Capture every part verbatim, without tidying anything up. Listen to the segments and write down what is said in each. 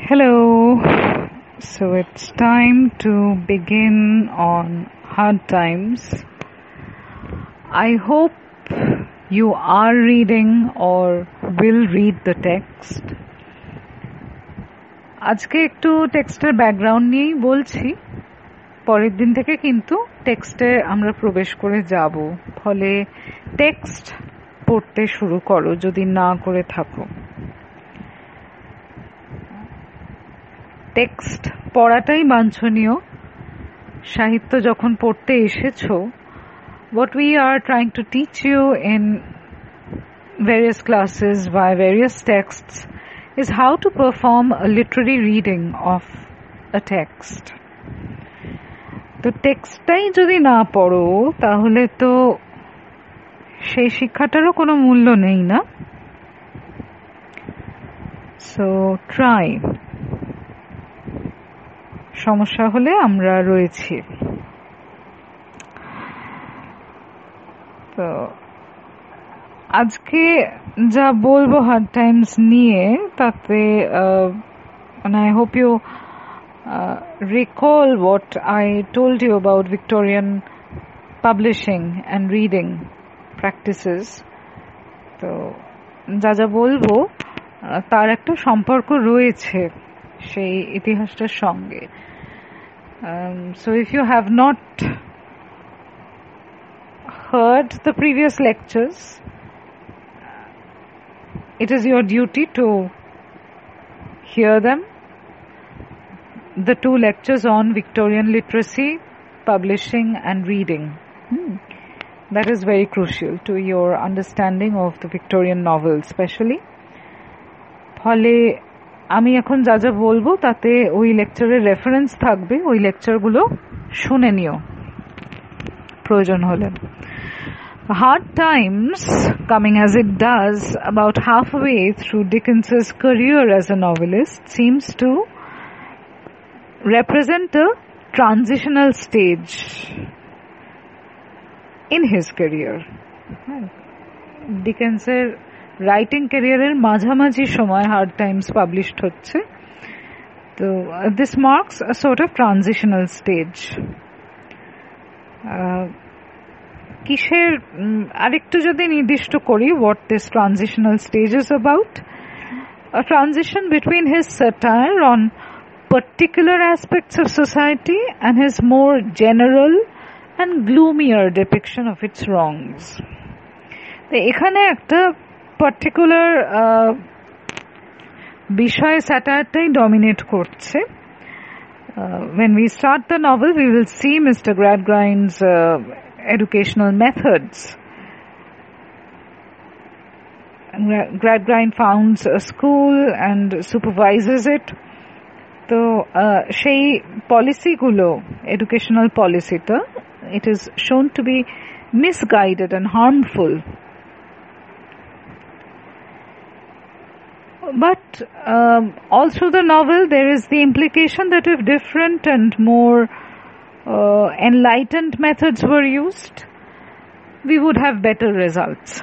Hello. So it's time to begin on hard times. I hope you are reading or will read the text. আজকে একটু টেক্সটের background নিয়েই বলছি, পরের দিন থেকে কিন্তু টেক্সটে আমরা প্রবেশ করে যাব, ফলে টেক্সট পড়তে শুরু করো যদি না করে থাকো। টেক্সট পড়াটাই বাঞ্ছনীয়। সাহিত্য যখন পড়তে এসেছো, what we are trying to teach you in various classes by various texts is how to perform a literary reading of a text. তো টেক্সটটাই যদি না পড়ো তাহলে তো সেই শিক্ষাটারও কোনো মূল্য নেই, না? So try. সমস্যা হলে আমরা রয়েছি। তো আজকে যা বলবো হার্ড টাইমস নিয়ে, তাতে and I hope you uh, recall what I told you about Victorian publishing and reading practices. তো যা যা বলবো তার একটা সম্পর্ক রয়েছে সেই ইতিহাসটার সঙ্গে। Um, so if you have not heard the previous lectures, it is your duty to hear them. The two lectures on Victorian literacy, publishing and reading. Hmm. That is very crucial to your understanding of the Victorian novel especially. ফলে আমি এখন যা যা বলবো তাতে ওই লেকচারের reference থাকবে, ওই লেকচারগুলো শুনে নিও প্রয়োজন হলে। Hard Times, coming as it does about halfway through Dickens's career as a novelist, seems to represent a transitional stage in his career. Dickens's writing ক্যারিয়ারের মাঝামাঝি সময় হার্ড টাইমস পাবলিশড হচ্ছে। তো this marks a sort of transitional stage. কিসের আরেকটু যদি নির্দিষ্ট করি, what this transitional stage is about, a transition between his satire on particular aspects of society and his more general and gloomier depiction of its wrongs. এখানে একটা particular বিষয় স্যাটায়ারটাই dominate করছে। when we start the novel we will see Mister Gradgrind's uh, educational methods. Gradgrind founds a school and supervises it. তো সেই পলিসিগুলো, educational পলিসিটা, it is shown to be misguided and harmful. But um, also the novel, there is the implication that if different and more uh, enlightened methods were used, we would have better results.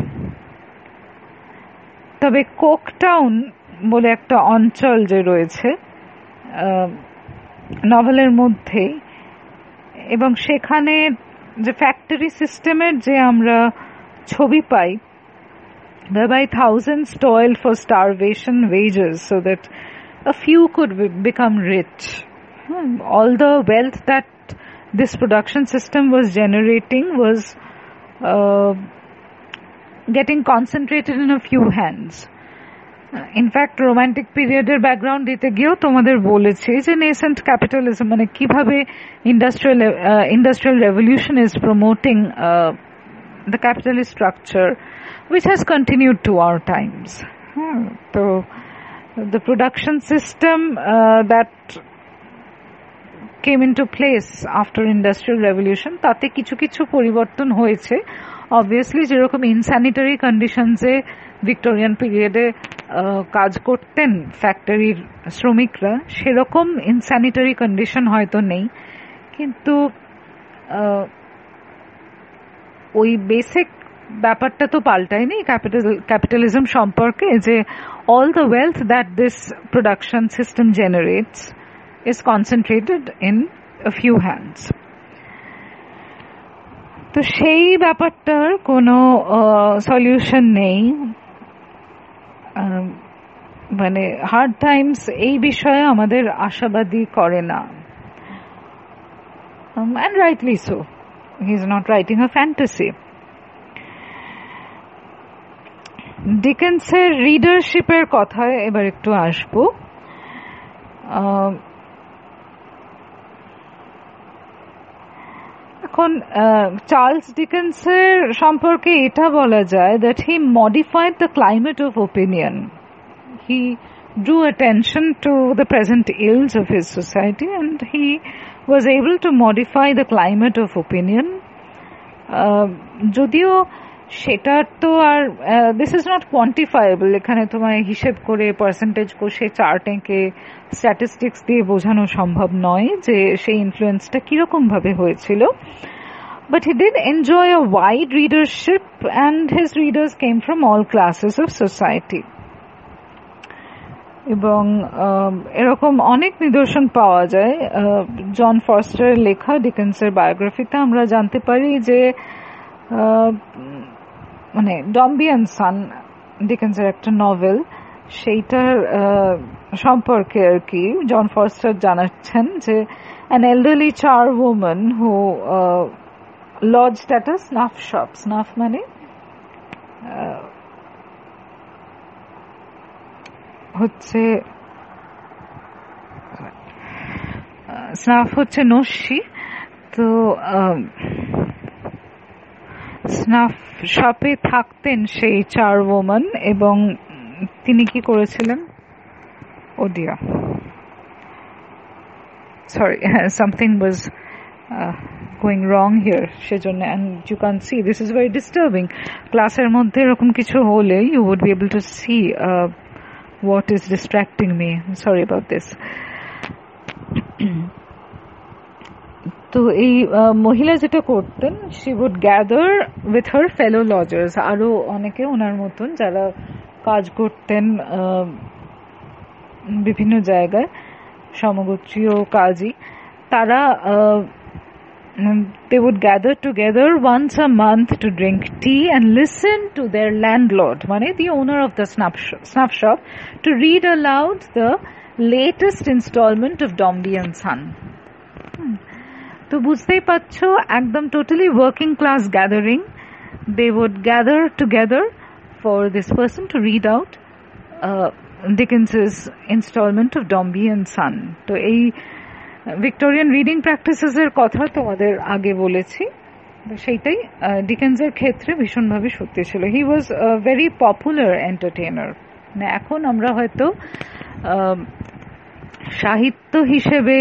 তবে কোকটাউন বলে একটা অঞ্চল যে রয়েছে নভেলের মধ্যে, এবং সেখানে যে ফ্যাক্টরি সিস্টেমের যে আমরা ছবি পাই, whereby thousands toiled for starvation wages so that a few could become rich. All the wealth that this production system was generating was uh, getting concentrated in a few hands. In fact, romantic period-এর background দিতে গিয়েও তোমাদের বলেছি যে nascent capitalism মানে কিভাবে industrial uh, industrial revolution is promoting uh, the capitalist structure which has continued to our times. Hmm. So the production system uh, that came into place after industrial revolution, তাতে কিছু কিছু পরিবর্তন হয়েছে। Obviously যেরকম insanitary conditions a Victorian পিরিয়ডে কাজ করতেন ফ্যাক্টরির শ্রমিকরা, সেরকম insanitary condition হয়তো নেই, কিন্তু ওই বেসিক ব্যাপারটা তো পাল্টায়নি ক্যাপিটাল ক্যাপিটালিজম সম্পর্কে, যে all the wealth that this production system generates is concentrated in a few hands. তো সেই ব্যাপারটার কোনো সলিউশন নেই, মানে হার্ড টাইমস এই বিষয়ে আমাদের আশাবাদী করে না, and rightly so. He is not writing a fantasy. ডিকেন্সের রিডারশিপের কথায় এবার একটু আসবো। এখন চার্লস ডিকেন্সের সম্পর্কে এটা বলা যায় that he modified the climate of opinion. He drew attention to the present ills of his society and he was able to modify the climate of opinion. যদিও সেটার তো আর দিস ইজ নট কোয়ান্টিফায়েবল, এখানে তোমায় হিসেব করে percentage কষে chart এঁকে স্ট্যাটিস্টিক্স দিয়ে বোঝানো সম্ভব নয় যে সেই ইনফ্লুয়েন্সটা কিরকম ভাবে হয়েছিল, but he did enjoy a wide readership and his readers came from all classes of society. এবং এরকম অনেক নিদর্শন পাওয়া যায় জন ফস্টারের লেখা ডিকেন্সের বায়োগ্রাফিতে। আমরা জানতে পারি যে মানে ডম্বি অ্যান্ড সান ডিকেন্সের একটা নভেল, সেইটার সম্পর্কে আর কি জন ফস্টার জানাচ্ছেন যে an elderly charwoman who uh, lodged at a snuff shop. Snuff মানে হচ্ছে স্নাফ হচ্ছে নস্যি, তো স্নাফ শপে থাকতেন সেই চারওম্যান, এবং তিনি কি করেছিলেন, oh dear sorry something was uh, going wrong here, সেজন্য, and you can see this is very disturbing. ক্লাসের মধ্যে এরকম কিছু হলে you would be able to see uh, what is distracting me. I'm sorry about this. তো এই মহিলা যেটা করতেন, she would gather with her fellow lodgers, আরো অনেকে ওনার মতন যারা কাজ করতেন বিভিন্ন জায়গায়, সমগোত্রীয় কাজী, তারা they would gather together once a month to drink tea and listen to their landlord, মানে the owner of the snuff shop, snuff shop to read aloud the latest installment of Dombey and Son. তো বুঝতেই পারছো, একদম totally working class gathering. They would gather together for this person to read out uh, Dickens's installment of Dombey and Son. তো এই Victorian reading practices এর কথা তোমাদের আগে বলেছি, সেইটাই ডিকেন্সের ক্ষেত্রে ভীষণভাবে সত্যি ছিল. He was a very popular entertainer. মানে এখন আমরা হয়তো সাহিত্য হিসেবে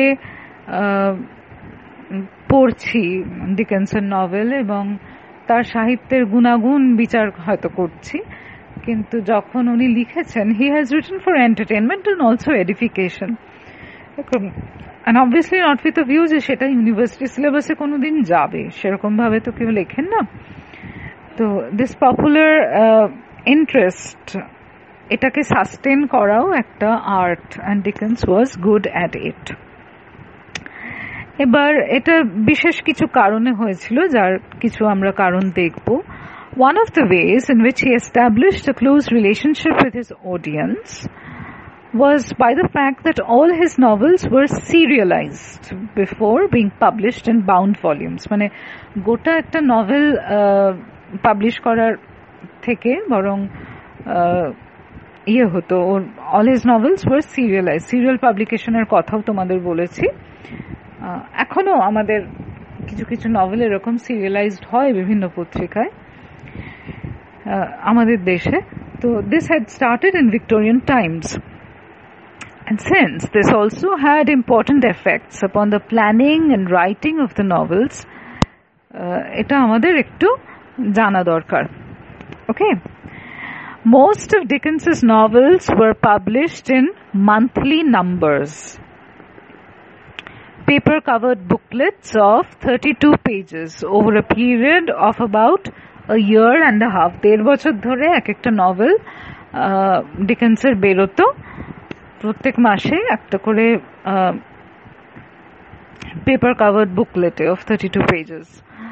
পড়ছি ডিকেন্সের নভেল এবং তার সাহিত্যের গুণাগুণ বিচার হয়তো করছি, কিন্তু যখন উনি লিখেছেন, he has written for entertainment and also edification, and obviously not with a view যে সেটা ইউনিভার্সিটি সিলেবাসে কোনোদিন যাবে, সেরকম ভাবে তো কেউ লেখেন না. তো দিস পপুলার ইন্টারেস্ট, এটাকে সাস্টেন করাও একটা art, and Dickens was good at it. এবার এটা বিশেষ কিছু কারণে হয়েছিল, যার কিছু আমরা কারণ দেখব. One of the ways in which he established a close relationship with his audience was by the fact that all his novels were serialized before being published in bound volumes. মানে গোটা একটা নভেল পাবলিশ করার থেকে বরং ইয়ে হতো, all his novels were serialized. Serial পাবলিকেশনের কথাও তোমাদের বলেছি. এখনো আমাদের কিছু কিছু নভেল এরকম সিরিয়ালাইজড হয় বিভিন্ন পত্রিকায় আমাদের দেশে. তো this had started in Victorian times. And since this also had important effects upon the planning and writing of the novels, এটা আমাদের একটু জানা দরকার. Okay. Most of Dickens's novels were published in monthly numbers. Paper-covered booklets of thirty-two pages over a period of about a year and a half. দেড় বছর ধরে এক একটা নভেল ডিকেন্সের বেরোতো প্রত্যেক মাসে একটা করে পেপার কাভার্ড বুকলেটে অফ থার্টি টু পেজেস।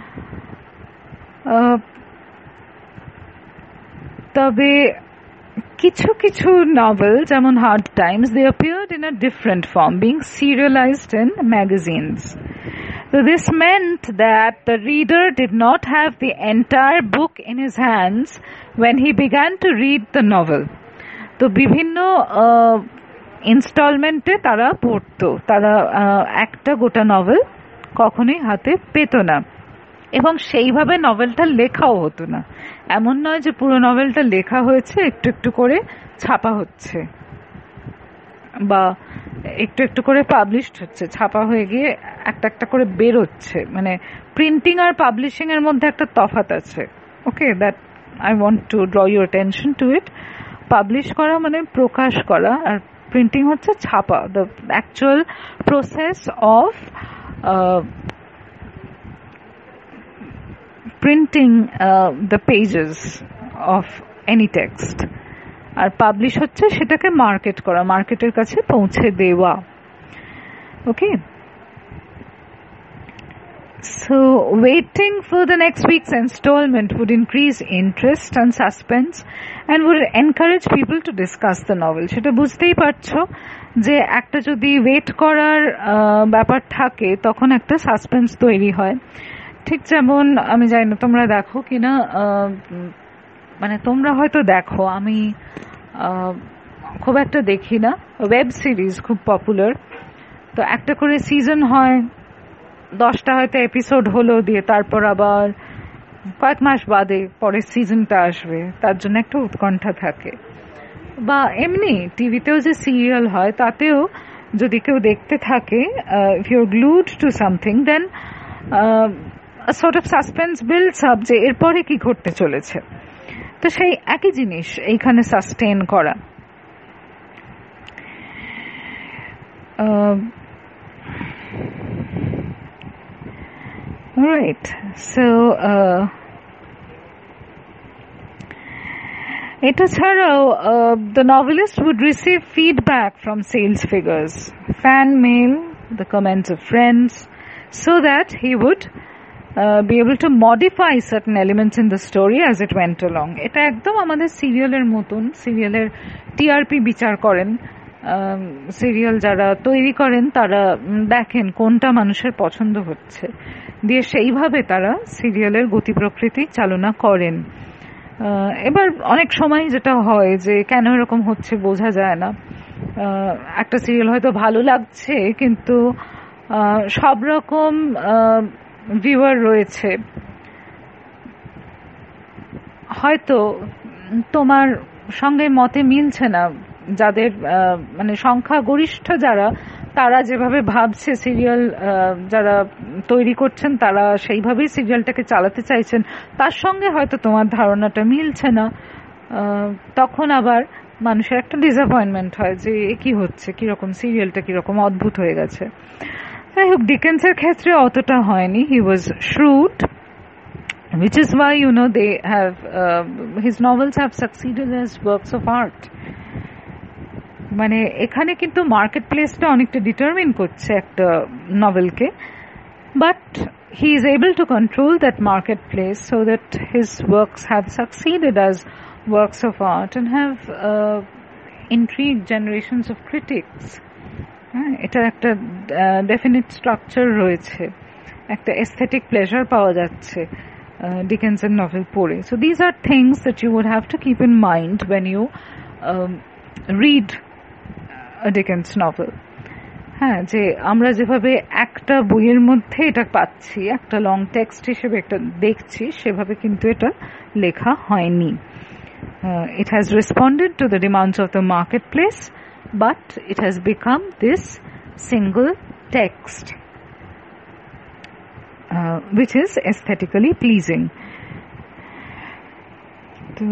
তবে কিছু কিছু নভেল যেমন Hard Times, they appeared in a different form, being serialized in magazines. So this meant that the reader did not have the entire book in his hands when he began to read the novel. তো বিভিন্ন ইনস্টলমেন্টে তারা পড়তো, তারা একটা গোটা novel কখনোই হাতে পেত না, এবং সেইভাবে নভেলটা লেখাও হতো না। এমন নয় যে পুরো নভেলটা লেখা হয়েছে, একটু একটু করে ছাপা হচ্ছে বা একটু একটু করে পাবলিশড হচ্ছে, ছাপা হয়ে গিয়ে একটা একটা করে বেরোচ্ছে। মানে প্রিন্টিং আর পাবলিশিং এর মধ্যে একটা তফাৎ আছে। Okay, that I want to draw your attention to it. Publish করা মানে প্রকাশ করা, আর প্রিন্টিং হচ্ছে ছাপা, the actual process of printing uh, the pages of any text. আর পাবলিশ হচ্ছে সেটাকে মার্কেট করা, মার্কেটের কাছে পৌঁছে দেওয়া। ওকে, so waiting for the next week's installment would increase interest and suspense and would encourage people to discuss the novel. সেটা বুঝতেই পারছো যে একটা যদি ওয়েট করার ব্যাপার থাকে তখন একটা সাসপেন্স তৈরি হয়। ঠিক যেমন, আমি জানি না তোমরা দেখো কিনা, মানে তোমরা হয়তো দেখো, আমি খুব একটা দেখি না। ওয়েব সিরিজ খুব পপুলার, তো একটা করে সিজন হয়, দশটা হয়তো এপিসোড হলো, দিয়ে তারপর আবার কয়েক মাস বাদে পরের সিজনটা আসবে, তার জন্য একটা উৎকণ্ঠা থাকে। বা এমনি টিভিতেও যে সিরিয়াল হয় তাতেও যদি কেউ দেখতে থাকে, if you are glued to something, then a sort of suspense builds up যে এরপরে কি ঘটতে চলেছে। তো সেই একই জিনিস এইখানে সাস্টেন করা। Right, so এটা ছাড়াও the novelist would receive feedback from sales figures, fan mail, the comments of friends, so that he would Uh, be able to modify certain elements in the story as it went along. এটা একদম আমাদের সিরিয়ালের মতন। সিরিয়ালের TRP বিচার করেন, serial যারা তৈরি করেন তারা দেখেন কোনটা মানুষের পছন্দ হচ্ছে, দিয়ে সেইভাবে তারা সিরিয়ালের গতি প্রকৃতি চালনা করেন। এবার অনেক সময় যেটা হয় যে কেন এরকম হচ্ছে বোঝা যায় না। একটা সিরিয়াল হয়তো ভালো লাগছে, কিন্তু সব রকম ভিউয়ার রয়েছে, হয়তো তোমার সঙ্গে মতে মিলছে না, যাদের মানে সংখ্যা গরিষ্ঠ যারা, তারা যেভাবে ভাবছে, সিরিয়াল যারা তৈরি করছেন তারা সেইভাবেই সিরিয়ালটাকে চালাতে চাইছেন, তার সঙ্গে হয়তো তোমার ধারণাটা মিলছে না। তখন আবার মানুষের একটা ডিসঅ্যাপয়েন্টমেন্ট হয় যে কি হচ্ছে, কিরকম সিরিয়ালটা কিরকম অদ্ভুত হয়ে গেছে। যাই হোক, ডিকেন্সের ক্ষেত্রে অতটা হয়নি। হি ওয়াজ shrewd, which is why you know they have uh, his novels have succeeded as works of art. মানে এখানে কিন্তু মার্কেট প্লেসটা অনেকটা ডিটারমিন করছে একটা নভেলকে, but he is able to control that marketplace so that his works have succeeded as works of art and have uh, intrigued generations of critics. এটার একটা ডেফিনিট স্ট্রাকচার রয়েছে, একটা এস্থেটিক প্লেজার পাওয়া যাচ্ছে ডিকেন্সের নভেল পড়ে। So these are things that you would have to keep in mind when you read a Dickens novel. হ্যাঁ, যে আমরা যেভাবে একটা বইয়ের মধ্যে এটা পাচ্ছি, একটা লং টেক্সট হিসেবে একটা দেখছি, সেভাবে কিন্তু এটা লেখা হয়নি। It has responded to the demands of the market place, but it has become this single text uh, which is aesthetically pleasing. তো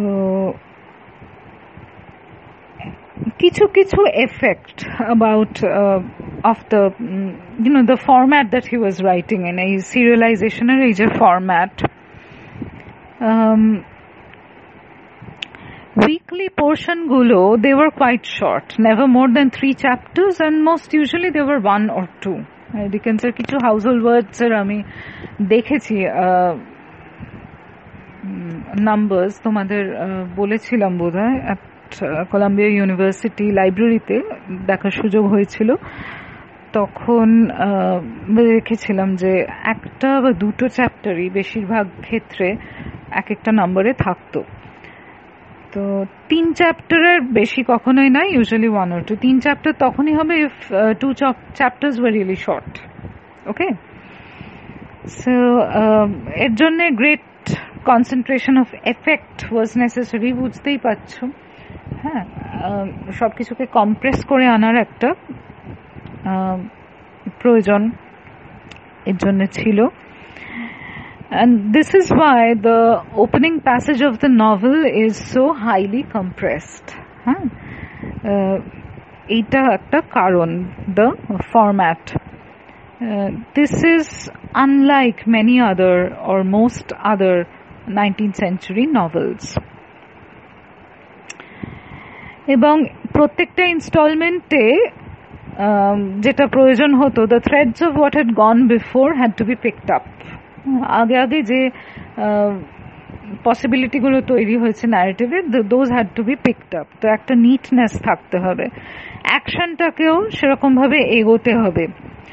কিছু কিছু effect about uh, of the um, you know the format that he was writing in, a serialization এর এই যে format, um, weekly portion gulo, they were quite short, never more than three chapters, and most usually they were one or two. Dickensের কিছু household ওয়ার্ডস এর আমি দেখেছি numbers, তোমাদের বলেছিলাম বোধহয়, অ্যাট কলাম্বিয়া ইউনিভার্সিটি লাইব্রেরিতে দেখার সুযোগ হয়েছিল। তখন দেখেছিলাম যে একটা বা দুটো চ্যাপ্টারই বেশিরভাগ ক্ষেত্রে এক একটা নাম্বারে থাকতো। তো তিন চ্যাপ্টারের বেশি কখনোই না, ইউজুয়ালি ওয়ান অর টু। তিন চ্যাপ্টার তখনই হবে if two chapters were really short. Okay, so এর জন্য great concentration of effect was necessary, বুঝতেই পারছো। হ্যাঁ, সব কিছুকে কম্প্রেস করে আনার একটা প্রয়োজন এর জন্য ছিল। And this is why the opening passage of the novel is so highly compressed. Huh? Uh, এটা একটা কারণ, the format. Uh, this is unlike many other or most other nineteenth century novels. এবং প্রত্যেকটা ইনস্টলমেন্টে যেটা প্রয়োজন হতো, the threads of what had gone before had to be picked up. আগে আগে যে পসিবিলিটিগুলো তৈরি হয়েছে ন্যারেটিভে, those had to be picked up. তো একটা নিটনেস থাকতে হবে, অ্যাকশনটাকেও সেরকমভাবে এগোতে হবে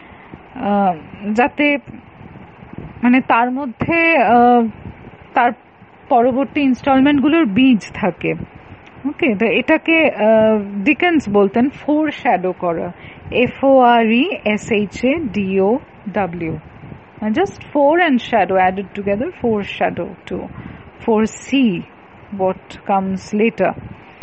যাতে মানে তার মধ্যে তার পরবর্তী ইনস্টলমেন্টগুলোর বীজ থাকে। ওকে, তো এটাকে ডিকেন্স বলতেন ফোর শ্যাডো করা, F O R E S H A D O W, just four and shadow added together, foreshadow to foresee what comes later.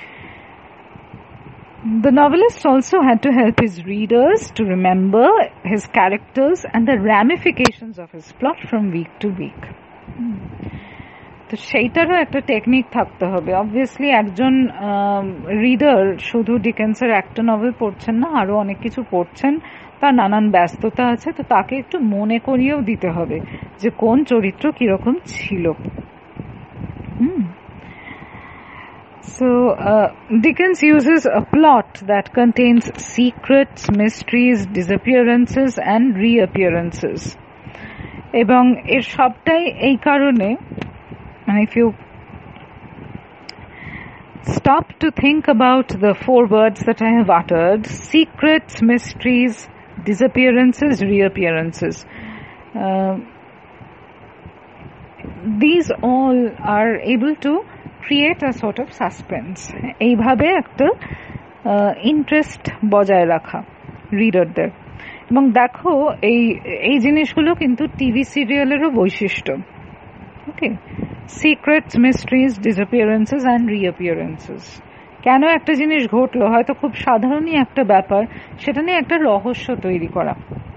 The novelist also had to help his readers to remember his characters and the ramifications of his plot from week to week. তো সেইটারও একটা technique থাকতে হবে। Obviously একজন reader শুধু ডিকেন্সের একটা novel পড়ছেন না, আরো অনেক কিছু পড়ছেন, তার নানান ব্যস্ততা আছে, তো তাকে একটু মনে করিয়েও দিতে হবে যে কোন চরিত্র কিরকম ছিল। হুম So uh, Dickens uses a plot that contains secrets, mysteries, disappearances and reappearances. এবং এর সবটাই এই কারণে, and if you stop to think about the four words that I have uttered, secrets, mysteries, disappearances, reappearances, uh, these all are able to create a sort of suspense. এইভাবে একটা interest বজায় রাখা রিডারদের। এবং দেখো এই এই জিনিসগুলো কিন্তু টিভি সিরিয়ালেরও বৈশিষ্ট্য। Okay, secrets, mysteries, disappearances and reappearances. কেন একটা জিনিস ঘটলো, হয়তো খুব সাধারণই একটা ব্যাপার, সেটা নিয়ে একটা রহস্য তৈরি করা।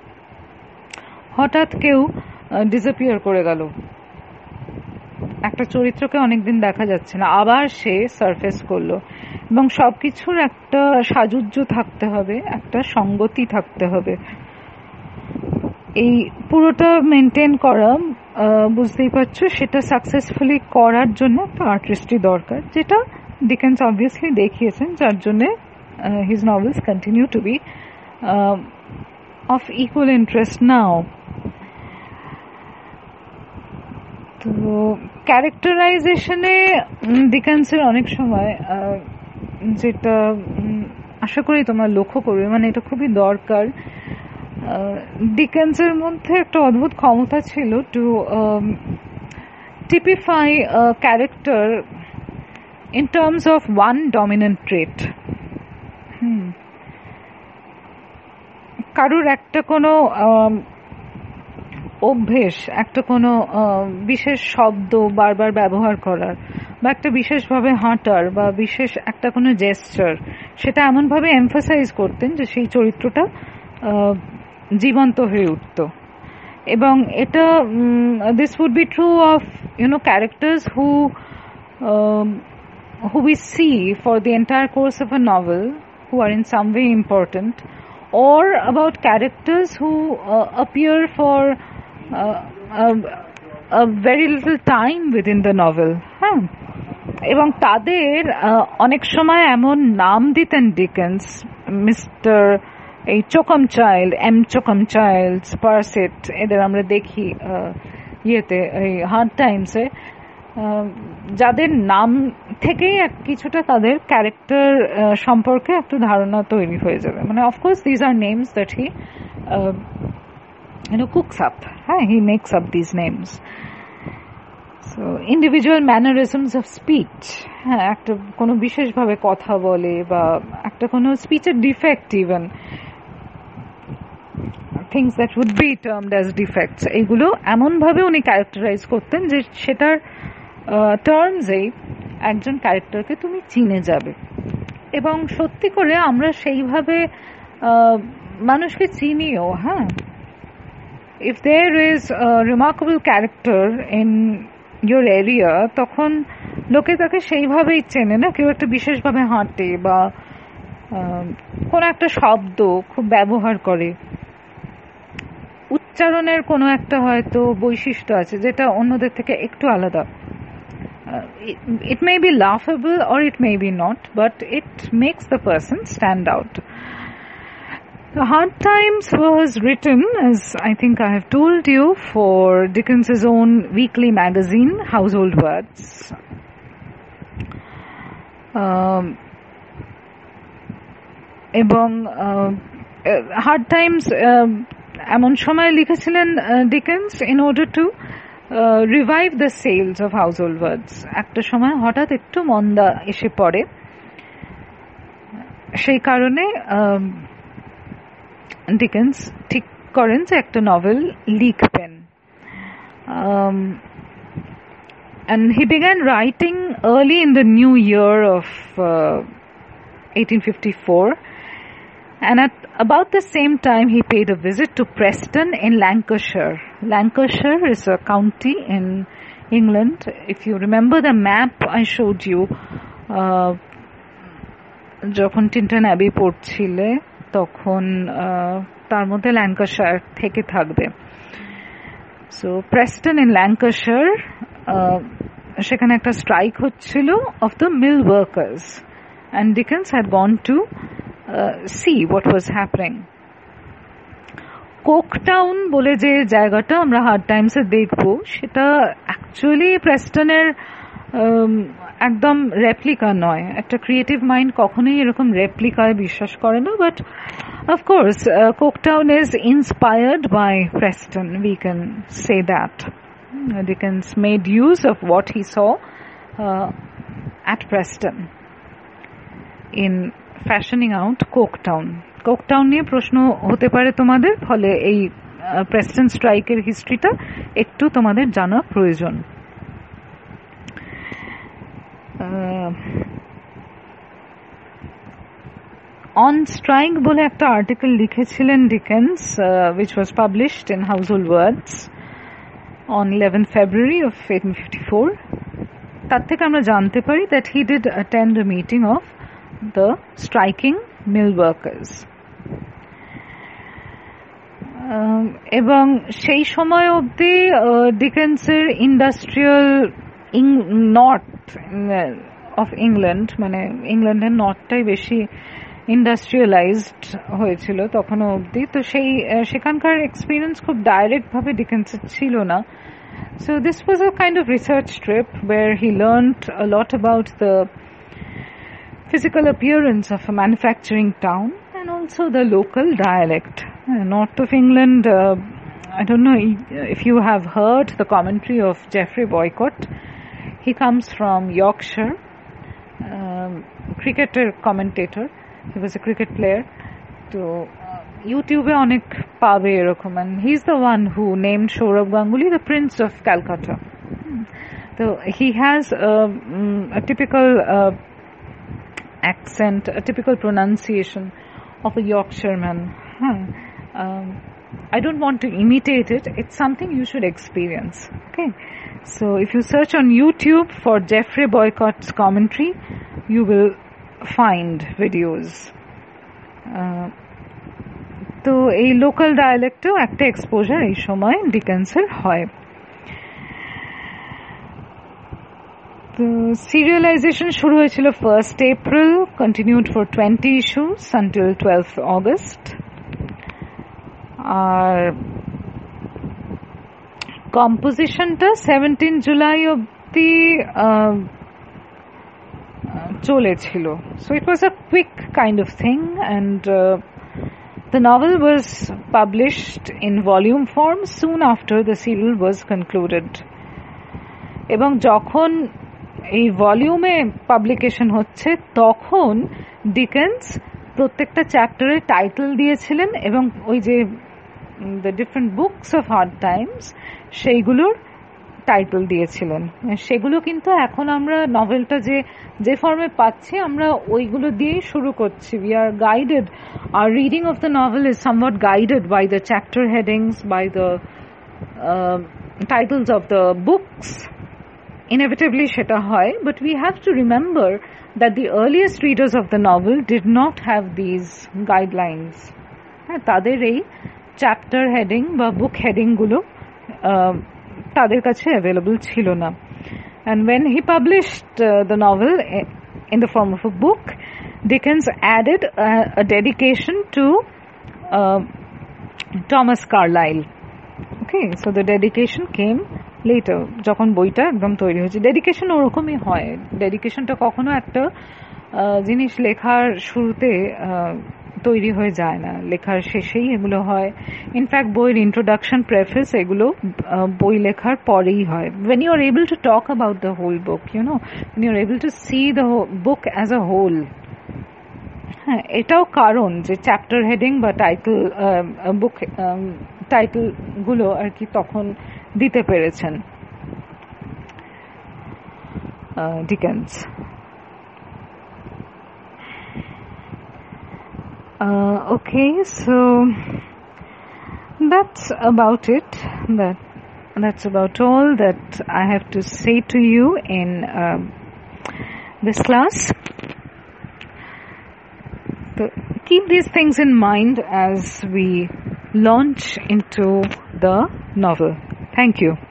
হঠাৎ কেউ ডিসঅ্যাপিয়ার করে গেল, একটা চরিত্রকে অনেকদিন দেখা যাচ্ছে না, আবার সে সারফেস করলো, এবং সবকিছুর একটা সাযুজ্য থাকতে হবে, একটা সঙ্গতি থাকতে হবে। এই পুরোটা মেনটেন করা, বুঝতেই পারছো, সেটা সাকসেসফুলি করার জন্য একটা আর্টিস্টই দরকার, যেটা ডিকেন্স অবভিয়াসলি দেখিয়েছেন, যার জন্য his novels continue to be of equal interest now. তো ক্যারেক্টারাইজেশনে ডিকেন্সের অনেক সময় যেটা আশা করি তোমরা লক্ষ্য করবে, মানে এটা খুবই দরকার, ডিকেন্সের মধ্যে একটা অদ্ভুত ক্ষমতা ছিল to typify character in terms of one dominant trait. Hmm কারুর একটা কোনো অভ্যেস, একটা কোনো বিশেষ শব্দ বারবার ব্যবহার করার, বা একটা বিশেষভাবে হাঁটার, বা বিশেষ একটা কোনো জেস্টার, সেটা এমনভাবে এমফাসাইজ করতেন যে সেই চরিত্রটা জীবন্ত হয়ে উঠত। এবং এটা this would be true of you know characters who who we see for the entire course of a novel, who are in some way important, or about characters who uh, appear for uh, a, a very little time within the novel. Huh? এবং তাদের অনেক সময় এমন নাম দিতেন Dickens, mister এই Choakumchild, M Choakumchild, Sparsit, এদের আমরা দেখি ইয়েতে এই হার্ড টাইমসে, যাদের নাম থেকেই এক কিছুটা তাদের ক্যারেক্টার সম্পর্কে একটু ধারণা তৈরি হয়ে যাবে। মানে of course these are names that he you know cooks up, হ্যাঁ, he makes up these names. So individual mannerisms of speech, হ্যাঁ, একটা কোনো বিশেষভাবে কথা বলে বা একটা কোনো স্পিচের defect, even things that would be termed as defects, এইগুলো এমনভাবে উনি ক্যারেক্টারাইজ করতেন যে সেটার টার্মসেই একজন ক্যারেক্টারকে তুমি চিনে যাবে। এবং সত্যি করে আমরা সেইভাবে মানুষকে চিনিও, হ্যাঁ। If there is a remarkable character in your area, তখন লোকে তাকে সেইভাবেই চেনে না। কেউ একটা বিশেষভাবে হাঁটে বা কোনো একটা শব্দ খুব ব্যবহার করে, উচ্চারণের কোনো একটা হয়তো বৈশিষ্ট্য আছে যেটা অন্যদের থেকে একটু আলাদা। It may be laughable or it may be not, but it makes the person stand out. The Hard Times was written, as I think I have told you, for Dickens's own weekly magazine, Household Words. Um, এবং Hard Times এমন সময় লিখেছিলেন Dickens in order to revive the sales of Household Words. একটা সময় হঠাৎ একটু মন্দা এসে পড়ে, সেই কারণে ডিকেন্স ঠিক করেন যে একটা নভেল লিখবেন। and he began writing early in the new year of uh, eighteen fifty-four, and at about the same time he paid a visit to Preston in Lancashire. Lancashire is a county in England. If you remember the map I showed you uh, যখন টিনটন Abby পড়ছিলে, তখন তার মধ্যে Lancashire থেকে থাকবে। So Preston in Lancashire, সেখানে একটা strike হচ্ছিল of the mill workers, and Dickens had gone to uh, see what was happening. Coketown বলে যে জায়গাটা আমরা হার্ড টাইমসে দেখব, সেটা অ্যাকচুয়ালি প্রেস্টনের একদম রেপ্লিকা নয়। একটা ক্রিয়েটিভ মাইন্ড কখনোই এরকম রেপ্লিকায় বিশ্বাস করে না, but of course Coketown is inspired by Preston, we can say that. Dickens made use of what he saw uh, at Preston in fashioning out Coketown. Coketown নিয়ে প্রশ্ন হতে পারে তোমাদের, ফলে এই প্রেস্টন স্ট্রাইকের হিস্ট্রিটা একটু তোমাদের জানা প্রয়োজন। অন স্ট্রাইক বলে একটা আর্টিকেল লিখেছিলেন Dickens, which was published in Household Words on eleventh February of eighteen fifty-four. তার থেকে আমরা জানতে পারি that he did attend a meeting of the striking mill workers. এবং সেই সময় অবধি ডিকেন্সের ইন্ডাস্ট্রিয়াল নর্থ অফ ইংল্যান্ড, মানে ইংল্যান্ডের নর্থটাই বেশি ইন্ডাস্ট্রিয়ালাইজড হয়েছিল তখনও অবধি, তো সেই সেখানকার এক্সপিরিয়েন্স খুব ডাইরেক্টভাবে ডিকেন্সের ছিল না। So this was a kind of research trip where he learned a lot about the physical appearance of a manufacturing town and also the local dialect. Uh, north of England, uh, I don't know if you have heard the commentary of Geoffrey Boycott. He comes from Yorkshire, um, cricketer commentator. He was a cricket player. So ইউটিউবে অনেক পাবে এরকম, and he's the one who named Sourav Ganguly the Prince of Calcutta. So he has a, a typical uh, accent, a typical pronunciation of a Yorkshireman. Huh. Um, I don't want to imitate it. It's something you should experience. Okay. So if you search on YouTube for Geoffrey Boycott's commentary, you will find videos. Uh, তো এই local ডায়ালেক্টেও একটা exposure এই সময় ডিকেন্সের হয়। The serialization শুরু হয়েছিল first April, continued for twenty issues until twelfth August. আর কম্পোজিশনটা সেভেন্টিন জুলাই অব্দি চলেছিল. So it was a quick kind of thing, and uh, the novel was published in volume form soon after the serial was concluded. এবং যখন এই ভলিউমে publication হচ্ছে তখন Dickens প্রত্যেকটা চ্যাপ্টারে টাইটেল দিয়েছিলেন এবং ওই যে the different books of Hard Times সেইগুলোর টাইটেল দিয়েছিলেন. সেগুলো কিন্তু এখন আমরা নভেলটা যে যে ফর্মে পাচ্ছি আমরা ওইগুলো দিয়েই শুরু করছি. We are guided, our reading of the novel is somewhat guided by the chapter headings, by the titles of the books. Inevitably সেটা হয়, but we have to remember that the earliest readers of the novel did not have these guidelines. তাদের এই chapter heading বা বুক heading গুলো তাদের কাছে available ছিল না. And when he published uh, the novel in the form of a book, Dickens added a, a dedication to uh, Thomas Carlyle. Okay, so the dedication came later, যখন বইটা একদম তৈরি হয়েছে. ডেডিকেশন ওরকমই হয়. ডেডিকেশনটা কখনো একটা জিনিস লেখার শুরুতে তৈরি হয়ে যায় না, লেখার শেষেই এগুলো হয়. ইনফ্যাক্ট বইয়ের ইন্ট্রোডাকশন, প্রেফেস এগুলো বই লেখার পরেই হয়. when you are able to talk about the whole book, you know, when you are able to see the book as a whole. হ্যাঁ, এটাও কারণ যে চ্যাপ্টার হেডিং বা টাইটেল বুক টাইটেল গুলো আর কি তখন দিতে পেরেছেন Dickens. Uh, okay, so that's about it. That that's about all that I have to say to you in uh, this class. So keep these things in mind as we launch into the novel. Thank you.